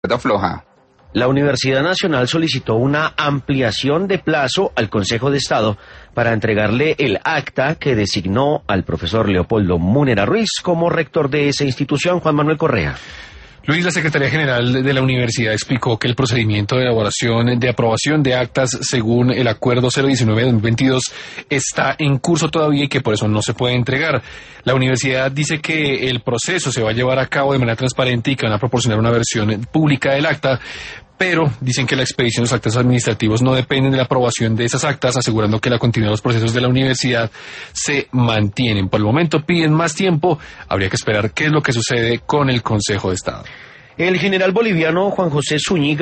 cuerda floja. La Universidad Nacional solicitó una ampliación de plazo al Consejo de Estado para entregarle el acta que designó al profesor Leopoldo Múnera Ruiz como rector de esa institución. Juan Manuel Correa. Luis, la Secretaría General de la Universidad explicó que el procedimiento de elaboración de aprobación de actas según el Acuerdo 019 de 2022 está en curso todavía y que por eso no se puede entregar. La universidad dice que el proceso se va a llevar a cabo de manera transparente y que van a proporcionar una versión pública del acta, pero dicen que la expedición de los actos administrativos no dependen de la aprobación de esas actas, asegurando que la continuidad de los procesos de la universidad se mantienen. Por el momento piden más tiempo, habría que esperar qué es lo que sucede con el Consejo de Estado. El general boliviano Juan José Zúñiga